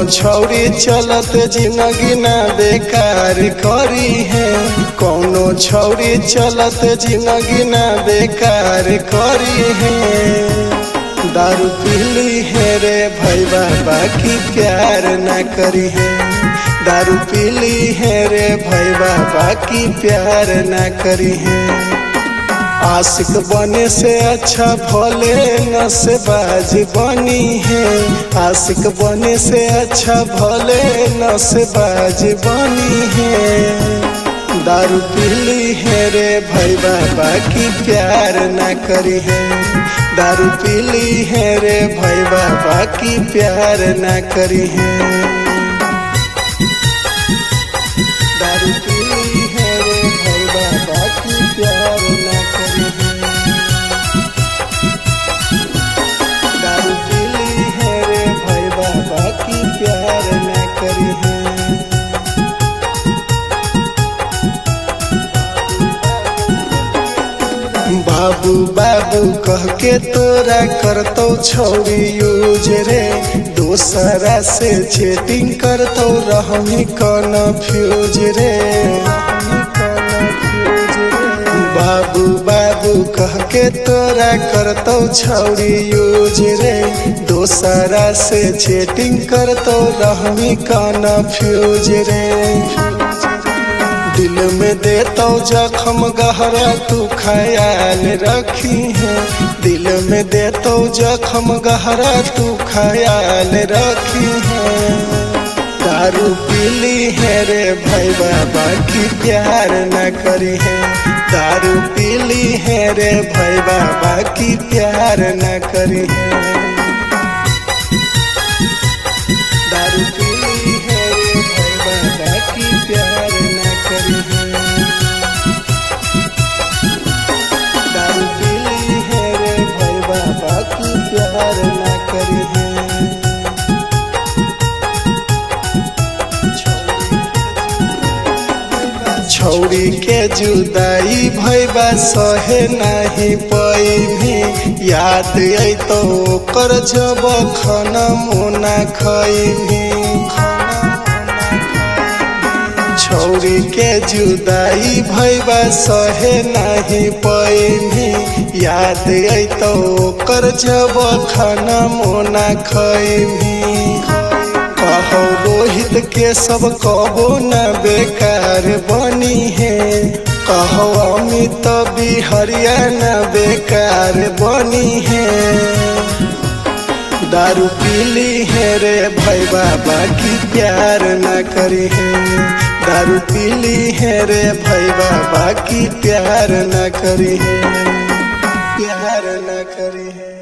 छौरी चलत जिंदगी ना बेकार करी है। कौनो छौरी चलत जिंदगी ना बेकार करी है। दारू पीली है रे भाई बाबा की प्यार ना करी है। दारू पीली है रे भाई बाबा की प्यार ना करी है। आशिक बने से अच्छा भोले नशेबाज बनी है। आशिक बने से अच्छा भोले नशेबाज बनी है। दारू पीली है रे भाई बाबा की प्यार ना करी है। दारू पीली है रे भाई बाबा की प्यार ना करी है। दारू पीली है रे भाई बाबा की प्यार ना करी है। दारू पीली है रे भाई बाबा की प्यार ना करी है। बाबू बाबू कह के तोरा करतो छौरी यूज रे। दोसरा से चैटिंग करतो रहमी कन्फ्यूज रे। बाबू बाबू कह के तोरा करतो छौरी यूज रे। दोसरा से चैटिंग करतो रहमी कन्फ्यूज रे। दिल में देतो जख्म गहरा तू ख्याल रखी है। दिल में देतो जख्म गहरा तू ख्याल रखी है। दारू पीली है रे भाई बाबा की प्यार न करी है। दारू पीली है रे भाई बाबा की प्यार न करी है। दारू पीली है रे भाई बाबा की प्यार न करी है। दारू पीली है रे भाई बाबा की प्यार न करी है। छौरी के जुदाई भैबा सहे नहीं पैभी। याद अतो ओकर जब खाना मुना खैभी। छौरी के जुदाई भैबा सहे नहीं पैभी। याद अतो ओकर जब खाना मुना खैभी। कहो रोहित के सब कबो न बेकार बनी है। कहो अमित बिहरिया न बेकार बनी है। दारू पीली है रे भाई बाबा की प्यार न करी है। दारू पीली है रे भाई बाबा की प्यार न करी है। प्यार न करी है।